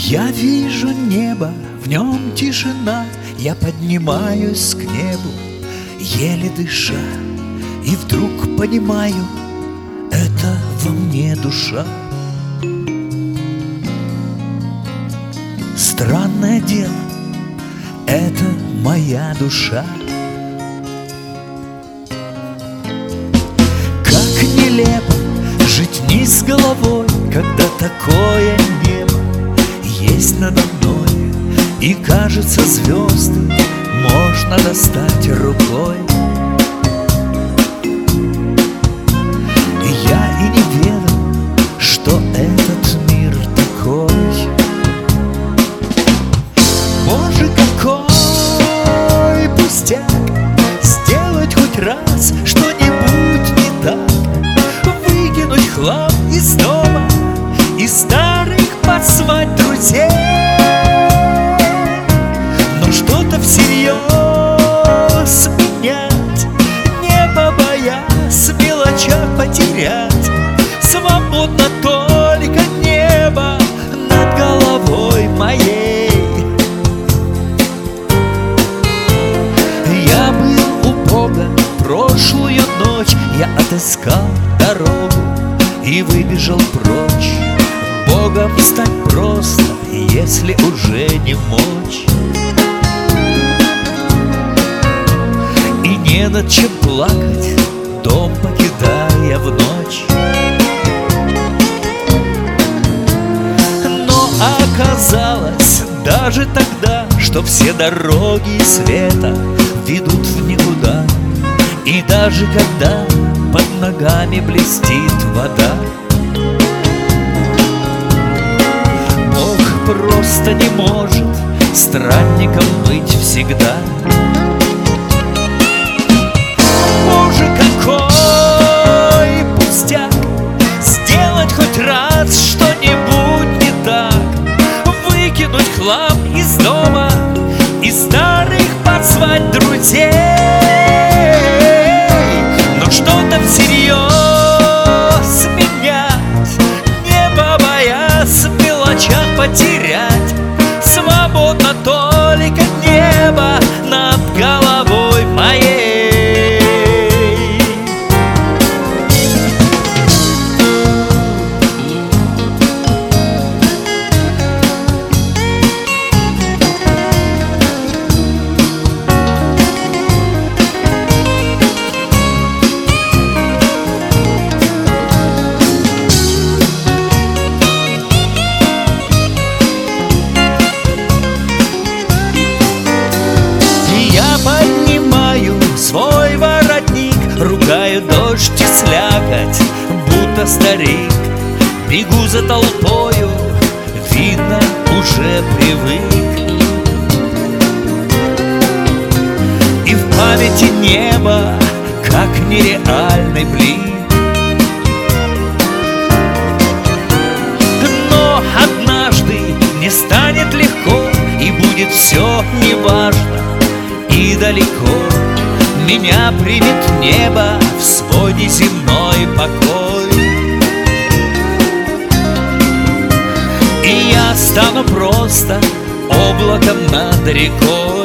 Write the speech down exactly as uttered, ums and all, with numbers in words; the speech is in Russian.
Я вижу небо, в нем тишина, я поднимаюсь к небу, еле дыша, и вдруг понимаю, это во мне душа. Странное дело, это моя душа. Как нелепо жить вниз головой, когда такое небо есть надо мной, и кажется, звезды можно достать рукой. Я и не ведал, что этот мир такой. Боже, какой пустяк сделать хоть раз что-нибудь не так, выкинуть хлам из дома и старых позвать друзей. Но что-то всерьез менять, не побоясь в мелочах потерять. Свободно только небо над головой моей. Я был у Бога прошлую ночь, я отыскал дорогу и выбежал прочь. Богом стать просто, если уже не мочь. И не над чем плакать, дом покидая в ночь. Но оказалось даже тогда, что все дороги света ведут в никуда. И даже когда под ногами блестит вода, просто не может странником быть всегда. Боже, какой пустяк сделать хоть раз что-нибудь не так, выкинуть хлам из дома и старых позвать друзей. Но что-то всерьез менять, не побоясь в мелочах потерять. Свободно только небо над головой моей. Свой воротник, ругаю дождь и слякоть, будто старик. Бегу за толпою, видно, уже привык. И в памяти небо, как нереальный блик. Но однажды не станет легко, и будет все неважно и далеко. Меня примет небо в свой неземной покой, и я стану просто облаком над рекой.